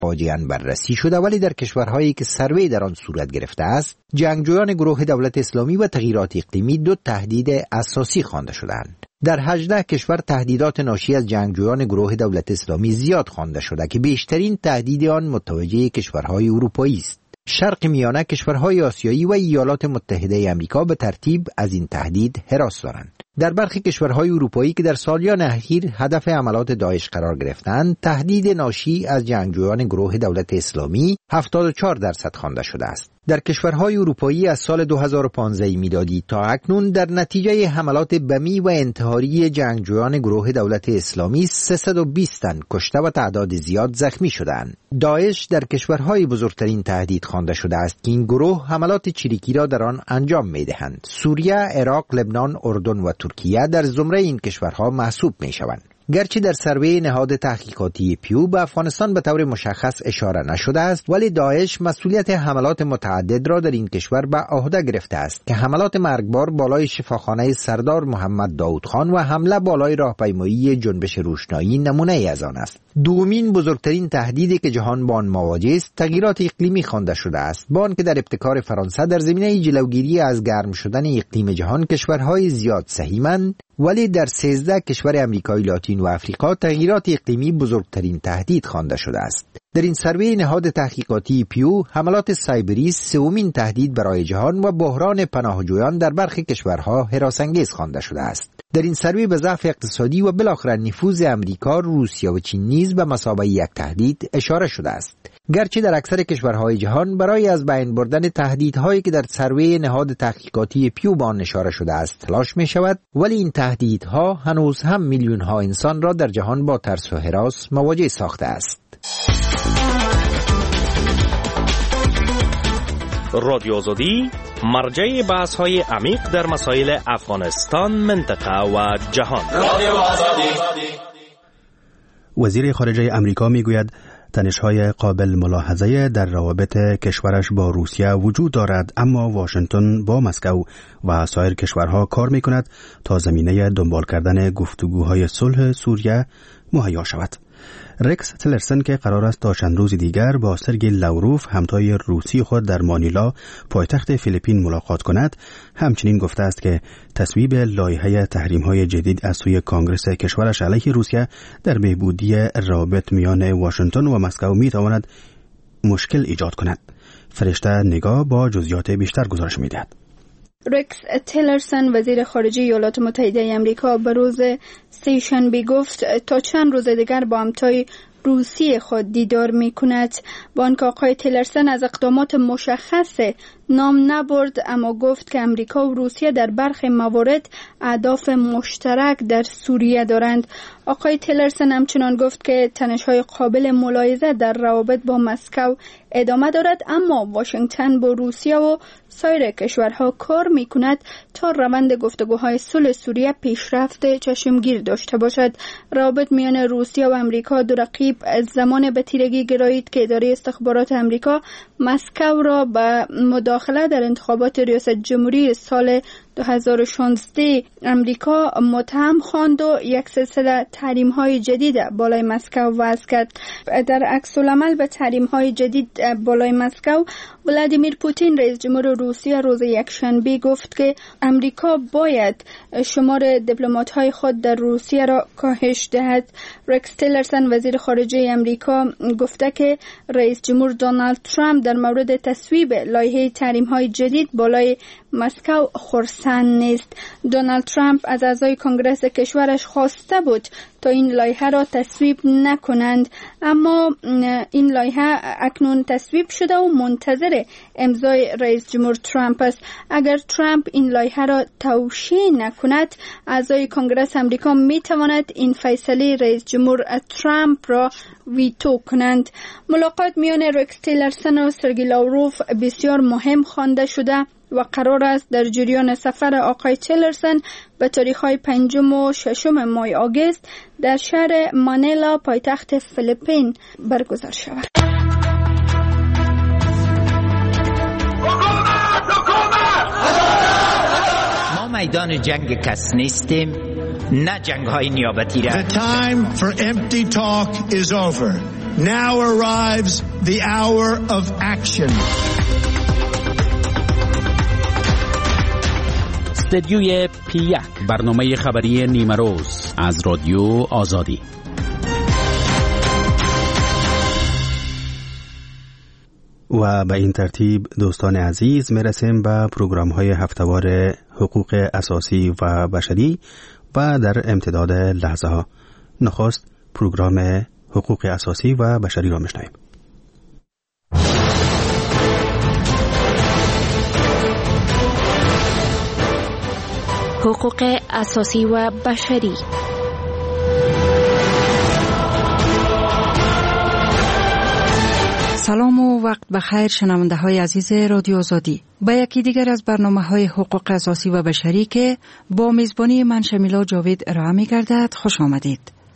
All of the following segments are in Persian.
فاجعاً بررسی شده، ولی در کشورهایی که سروی در آن صورت گرفته است، جنگجویان گروه دولت اسلامی و تغییرات اقلیمی دو تهدید اساسی خوانده شدند. در 18 کشور تهدیدات ناشی از جنگجویان گروه دولت اسلامی زیاد خوانده شده که بیشترین تهدید آن متوجه کشورهای اروپایی است. شرق میانه، کشورهای آسیایی و ایالات متحده آمریکا به ترتیب از این تهدید هراس دارند. در برخی کشورهای اروپایی که در سالیان اخیر هدف حملات داعش قرار گرفتند، تهدید ناشی از جنگجویان گروه دولت اسلامی 74% خوانده شده است. در کشورهای اروپایی از سال 2015 میلادی تا اکنون در نتیجه حملات بمی و انتحاری جنگجویان گروه دولت اسلامی 320 تن کشته و تعداد زیاد زخمی شدند. داعش در کشورهای بزرگترین تهدید خوانده شده است که این گروه حملات چریکی را در آن انجام می‌دهند. سوریه، عراق، لبنان، اردن و ترکیه در زمره این کشورها محسوب می‌شوند. گرچه در سروی نهاد تحقیقاتی پیو به افغانستان به طور مشخص اشاره نشده است، ولی داعش مسئولیت حملات متعدد را در این کشور به عهده گرفته است که حملات مرگبار بالای شفاخانه سردار محمد داود خان و حمله بالای راهپیمایی جنبش روشنایی نمونه ای از آن است. دومین بزرگترین تهدیدی که جهان با آن مواجه است تغییرات اقلیمی خوانده شده است، با آنکه در ابتکار فرانسه در زمینه جلوگیری از گرم شدن اقلیم جهان کشورهای زیاد سهیمند، ولی در 13 کشور امریکای لاتین و افریقا تغییرات اقلیمی بزرگترین تهدید خوانده شده است. در این سروی نهاد تحقیقاتی پیو، حملات سایبری سومین تهدید برای جهان و بحران پناهجویان در برخی کشورها هراس‌انگیز خوانده شده است. در این سروی به ضعف اقتصادی و بالاخره نفوذ امریکا، روسیه و چین نیز به مثابه یک تهدید اشاره شده است. گرچه در اکثر کشورهای جهان برای از بین بردن تهدیدهایی که در سروی نهاد تحقیقاتی پیو به آن اشاره شده است تلاش می شود، ولی این تهدیدها هنوز هم میلیون ها انسان را در جهان با ترس و هراس مواجه ساخته است. رادیو آزادی مرجع بحث های عمیق در مسائل افغانستان، منطقه و جهان. رادیو آزادی. وزیر خارجه امریکا میگوید تنش‌های قابل ملاحظه در روابط کشورش با روسیه وجود دارد، اما واشنگتن با مسکو و سایر کشورها کار می‌کند تا زمینه دنبال کردن گفتگوهای صلح سوریه مهیا شود. رکس تلرسن که قرار است تا چند روز دیگر با سرگئی لاوروف همتای روسی خود در مانیلا پایتخت فیلیپین ملاقات کند، همچنین گفته است که تصویب لایحه تحریم‌های جدید از سوی کانگرس کشورش علیه روسیه در بهبودی روابط میان واشنگتن و مسکو می‌تواند مشکل ایجاد کند. فرشته نگاه با جزئیات بیشتر گزارش می‌دهد. رکس تیلرسن وزیر خارجه ایالات متحده آمریکا به روز سه‌شنبه گفت تا چند روز دیگر با همتای روسی خود دیدار می‌کند. با آنکه آقای تیلرسن از اقدامات مشخص نام نبرد، اما گفت که امریکا و روسیه در برخی موارد اهداف مشترک در سوریه دارند. آقای تیلرسن همچنان گفت که تنش‌های قابل ملاحظه در روابط با مسکو ادامه دارد، اما واشنگتن با روسیه و سایر کشورها کار می‌کند تا روند گفتگوهای صلح سوریه پیشرفت چشمگیر داشته باشد. روابط میان روسیه و امریکا دو رقیب زمان به تیرگی گرایید که اداره استخبارات امریکا مسکو را به مداخله در انتخابات ریاست جمهوری سال 2016 امریکا متهم خواند و یک سلسله تحریم‌های جدید بالای مسکو وضع کرد. در عکس العمل به تحریم‌های جدید بالای مسکو، ولادیمیر پوتین رئیس جمهور روسیه روز یکشنبه گفت که امریکا باید شمار دیپلمات‌های خود در روسیه را کاهش دهد. رکس تیلرسن وزیر خارجه امریکا گفته که رئیس جمهور دونالد ترامپ در مورد تصویب لایحه تحریم‌های جدید بالای مسکو خرسند نیست. دونالد ترامپ از اعضای کنگره کشورش خواسته بود تا این لایحه را تصویب نکنند، اما این لایحه اکنون تصویب شده و منتظر امضای رئیس جمهور ترامپ است. اگر ترامپ این لایحه را توشیح نکند، اعضای کنگره امریکا می توانند این فیصله رئیس جمهور ترامپ را ویتو کنند. ملاقات میان رکس تیلرسن و سرگئی لاوروف بسیار مهم خوانده شده و قرار است در جریان سفر آقای تیلرسن به تاریخ‌های 5 و 6 ماه آگوست در شهر مانیلا پایتخت فیلیپین برگزار شود. ما میدان جنگ کس نیستیم، نه جنگ‌های نیابتی را. The time for empty talk is over. Now arrives the hour of action. استدیوی P1 برنامه خبری نیمه روز از رادیو آزادی. و به این ترتیب دوستان عزیز میرسیم به پروگرام های هفتهوار حقوق اساسی و بشری و در امتداد لحظه ها. نخست پروگرام حقوق اساسی و بشری را میشنویم. حقوق اساسی و بشری. سلام و وقت بخیر شنونده های عزیز رادیو آزادی. با یکی دیگر از برنامه های حقوق اساسی و بشری که با میزبانی من شمیلا جاوید ارائه می گردد خوش آمدید.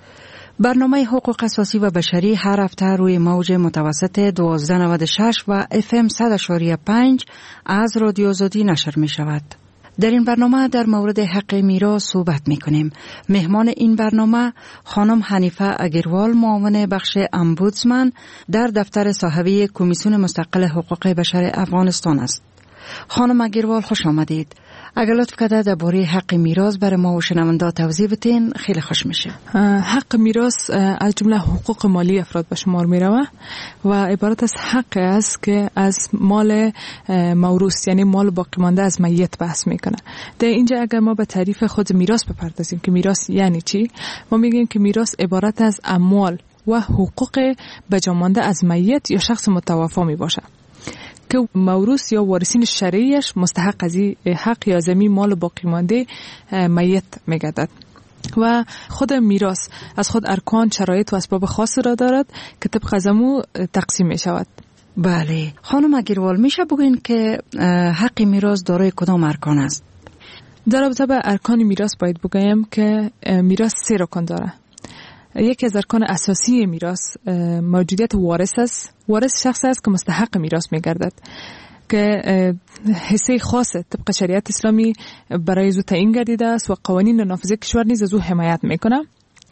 برنامه حقوق اساسی و بشری هر هفته روی موج متوسط 1296 و FM 100.5 از رادیو آزادی نشر می شود. در این برنامه در مورد حق میراث صحبت می کنیم. مهمان این برنامه خانم حنیفه اگروال، معاون بخش امبودسمن در دفتر صاحبی کمیسیون مستقل حقوق بشر افغانستان است. خانم اگروال خوش آمدید. اگر لطف کرده درباره حق میراث برای ما و شنونده توضیح بدین خیلی خوش میشه. حق میراث از جمله حقوق مالی افراد به شمار میروه و عبارت از حق است که از مال موروث یعنی مال باقی مانده از میت بحث میکنه. در اینجا اگر ما به تعریف خود میراث بپردازیم که میراث یعنی چی، ما میگیم که میراث عبارت از اموال و حقوق بجا مانده از میت یا شخص متوفی می باشه که موروث یا وارثین شرعیش مستحق از حق یا زمین مال باقی مانده میت میگردد. و خود میراث از خود ارکان، شرایط و اسباب خاص را دارد که طبق از امو تقسیم می شود. بله خانم اگروال، میشه بگوین که حق میراث دارای کدام ارکان است؟ در رابطه با ارکان میراث باید بگویم که میراث 3 رکن داره. یکی از ارکان اساسی میراث موجودیت وارث است. وارث شخص است که مستحق میراث میگردد که حصه خاصه طبق شریعت اسلامی برای زو تعیین گردیده است و قوانین نافذه کشور نیز از او حمایت میکنه.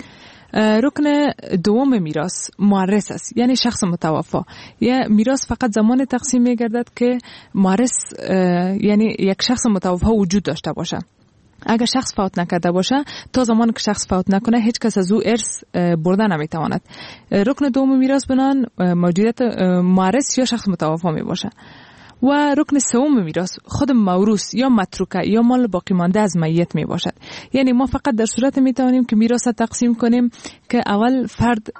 رکن دوم میراث مورث است، یعنی شخص متوفی. یا میراث فقط زمان تقسیم میگردد که مورث یعنی یک شخص متوفی وجود داشته باشه. اگر شخص فوت نکرده باشه تا زمان که شخص فوت نکنه هیچ کس از او ارث برده نمیتواند. رکن دوم میراث بنان موجودیت مورث یا شخص متوفی می باشه. و رکن سوم میراث خود موروث یا متروکه یا مال باقی مانده از میت می باشد. یعنی ما فقط در صورت می توانیم که میراث تقسیم کنیم که اول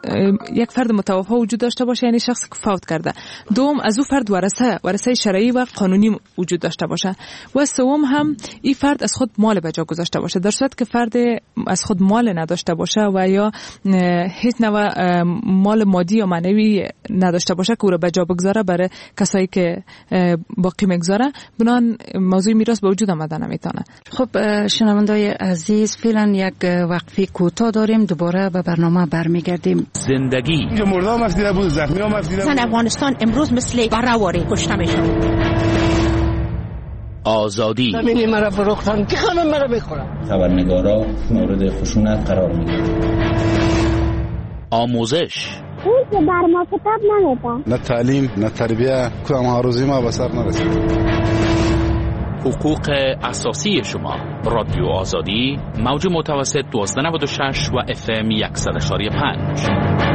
یک فرد متوفی وجود داشته باشه، یعنی شخص که فوت کرده. دوم از او فرد ورثه شرعی و قانونی وجود داشته باشه و سوم هم این فرد از خود مال به جا گذاشته باشه. در صورت که فرد از خود مال نداشته باشه و یا هیچ نوع مال مادی یا معنوی نداشته باشه که او را به جا بگذاره برای کسایی که باقی میگذاره، بنان موضوع میراث به وجود آمده نمیتونه. خب شنوندای عزیز، فعلا یک وقفه کوتاه داریم، دوباره به برنامه برمیگردیم. زندگی اینجا مردم مفدیده بود، زخمی ها مفدیده بود. افغانستان امروز مثل برهواری کشته میشه. آزادی زمینی مرا فروختن که همه مرا بخورن. خبرنگارا مورد خشونت قرار میگیرن. آموزش اون که بر ما کتاب نمیده. نه تعلیم نه تربیه، کدام هاروزی ما به سر نرسید. حقوق اساسی شما. رادیو آزادی موج متوسط 1296 و FM 100.5.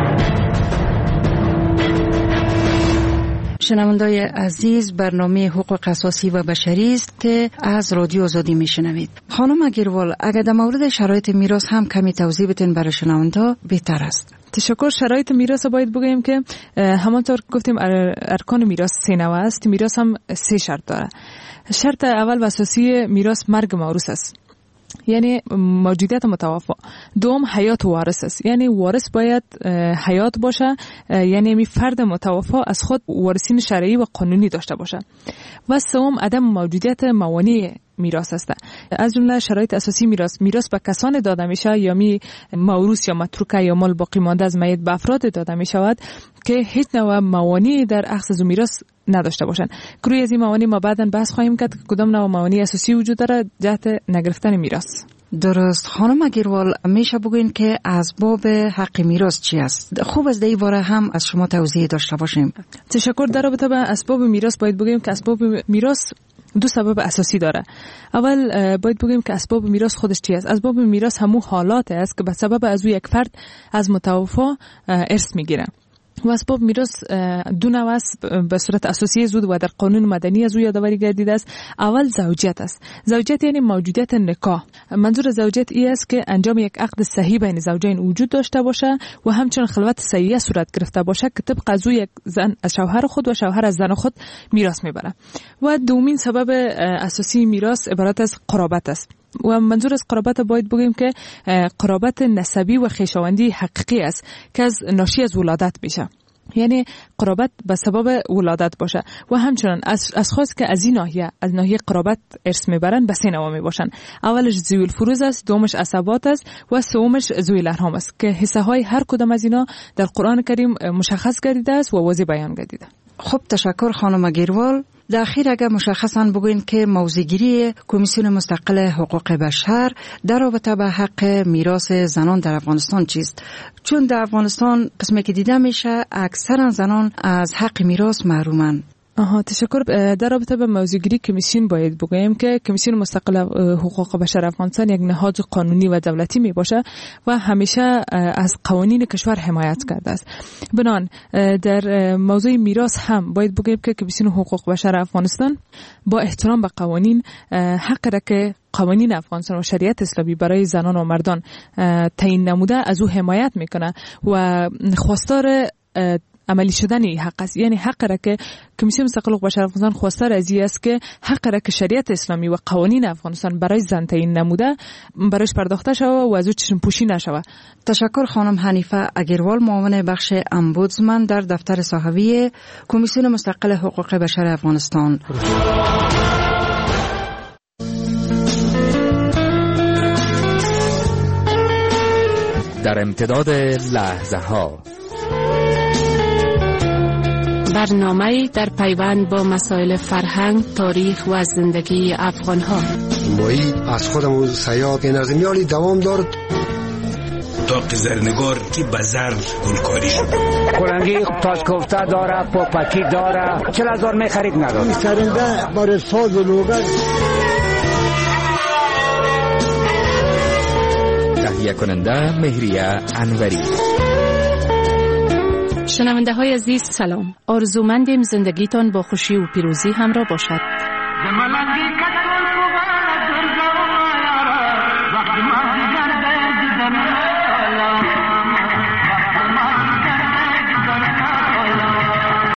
شنوندای عزیز، برنامه حقوق اساسی و بشری است که از رادیو آزادی میشنوید. خانم اگروال، اگر در مورد شرایط میراث هم کمی توضیح بدین برای شنوندا بهتر است. تشکر. شرایط میراث باید بگویم که همانطور که گفتیم ارکان میراث 3 نوع است. میراث هم 3 شرط داره. شرط اول و اساسی میراث مرگ موروث است، یعنی موجودیت متوفی. دوم حیات وارث است، یعنی وارث باید حیات باشه، یعنی می فرد متوفی از خود وارثین شرعی و قانونی داشته باشه. و سوم عدم موجودیت موانع میراث است. از جمله شرایط اساسی میراث به کسان داده میشه یا موروث یا متروکه یا مال باقی مانده از میت به افراد داده می شود که هیچ نوع موانعی در اخذ از میراث نداشته باشند. روی از این موانع ما بعداً بحث خواهیم کرد که کدام نوع موانع اساسی وجود داره جهت نگرفتن میراث. درست. خانم اگروال، میشه بگوین که اسباب حق میراث چی است؟ خوب از این باره هم از شما توضیح داشته باشیم. تشکر. در رابطه با اسباب میراث باید بگیم که اسباب میراث دو سبب اساسی داره. اول باید بگیم که اسباب میراث خودش چی است. اسباب میراث همون حالات است که به سبب از یک فرد از متوفی ارث میگیره. و اسباب میراث دو نوع است به صورت اساسی زود و در قانون مدنی از او یادآوری گردیده است. اول زوجیت است. زوجیت یعنی موجودیت نکاح. منظور زوجیت این است که انجام یک عقد صحیح بین زوجین وجود داشته باشه و همچنین خلوت صحیحه صورت گرفته باشه که طبق از او یک زن از شوهر خود و شوهر از زن خود میراث میبره. و دومین سبب اساسی میراث عبارت از قرابت است. و منظور از قرابت باید بگیم که قرابت نسبی و خویشاوندی حقیقی است که از ناشی از ولادت میشه. یعنی قرابت به سبب ولادت باشه و همچنان از خاص که از این ناحیه قرابت ارث میبرن به سه نوع میباشن. اولش ذوی الفروض است، دومش عصبات است و سومش ذوی الارحام است که حصه های هر کدام از اینا در قرآن کریم مشخص گردیده است و واضح بیان گردیده. خب تشکر خانم اگروال. در اخیر اگر مشخصاً بگوین که موضوعگیری کمیسیون مستقل حقوق بشر در رابطه به حق میراث زنان در افغانستان چیست؟ چون در افغانستان قسمی که دیده میشه اکثرا زنان از حق میراث محرومن. تشکر. در رابطه با موضوعگیری کمیسیون باید بگویم که کمیسیون مستقل حقوق بشر افغانستان یک نهاد قانونی و دولتی می باشه و همیشه از قوانین کشور حمایت کرده است. بنان در موضوع میراث هم باید بگویم که کمیسیون حقوق بشر افغانستان با احترام به قوانین حق را که قوانین افغانستان و شریعت اسلامی برای زنان و مردان تعیین نموده از او حمایت میکنه و خواستار عملی شدن حق است. یعنی حق را که کمیسیون مستقل حقوق بشر افغانستان خواستار از این است که حق را که شریعت اسلامی و قوانین افغانستان برای زن تعیین نموده برایش پرداخته شود و از او چشم پوشی نشود. تشکر خانم حنیفه اگروال، معاون بخش امبودسمن در دفتر صحوی کمیسیون مستقل حقوق بشر افغانستان. در امتداد لحظه ها برنامه در پیوند با مسائل فرهنگ، تاریخ و زندگی افغان‌ها. مایی از خودم سیاد نظمیالی دوام دارد. داغ زرنگار که بزر گلکاری شد. کلنگی تاج کوفته داره، پاپکی داره. 40,000 می خرید نداره. سرنده برای ساز و لوگر. تهیه کننده مهریه انوری. شنونده های عزیز سلام. آرزومندیم زندگیتان با خوشی و پیروزی همراه باشد.